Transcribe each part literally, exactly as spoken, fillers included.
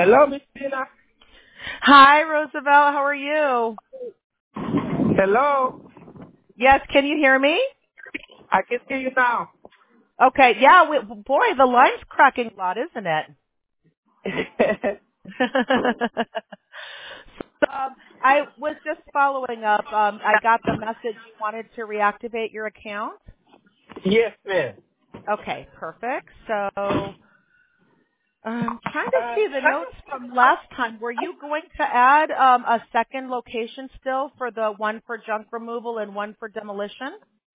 Hello, Miss Tina. Hi, Roosevelt. How are you? Hello. Yes, can you hear me? I can hear you now. Okay, yeah, we, boy, the line's cracking a lot, isn't it? um, I was just following up. Um, I got the message you wanted to reactivate your account. Yes, ma'am. Okay, perfect. So I'm trying to Uh, see the notes from last time. Were you going to add um, a second location still for the one for junk removal and one for demolition?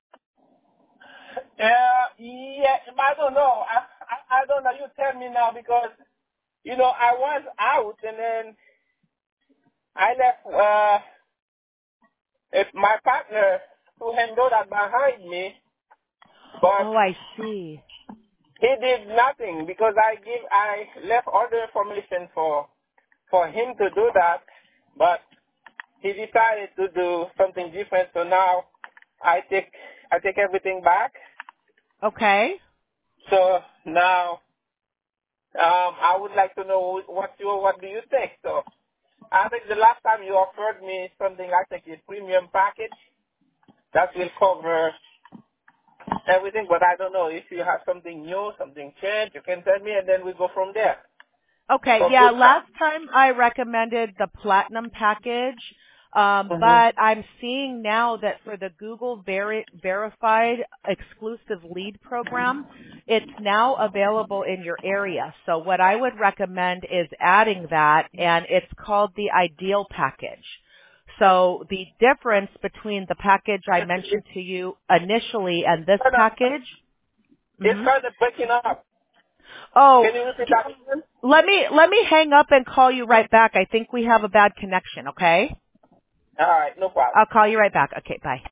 uh, yeah, I don't know. I, I, I don't know. You tell me now because, you know, I was out and then I left uh, if my partner to handle that behind me, but Oh, I see. he did nothing because I give I left all the information for for him to do that, but he decided to do something different. So now I take I take everything back. Okay. So now um, I would like to know what you what do you think. So I think the last time you offered me something, I think a premium package that will cover everything. But I don't know if you have something new, something changed. You can tell me, and then we go from there. Okay, For yeah, full time. last time I recommended the platinum package, um, Mhm. but I'm seeing now that for the Google Veri- verified exclusive lead program, it's now available in your area. So what I would recommend is adding that, and it's called the Ideal package. So the difference between the package I mentioned to you initially and this package, It's mhm. kind of breaking up. Oh, Can you repeat that again? let me let me hang up and call you right back. I think we have a bad connection, okay? All right, no problem. I'll call you right back. Okay, bye.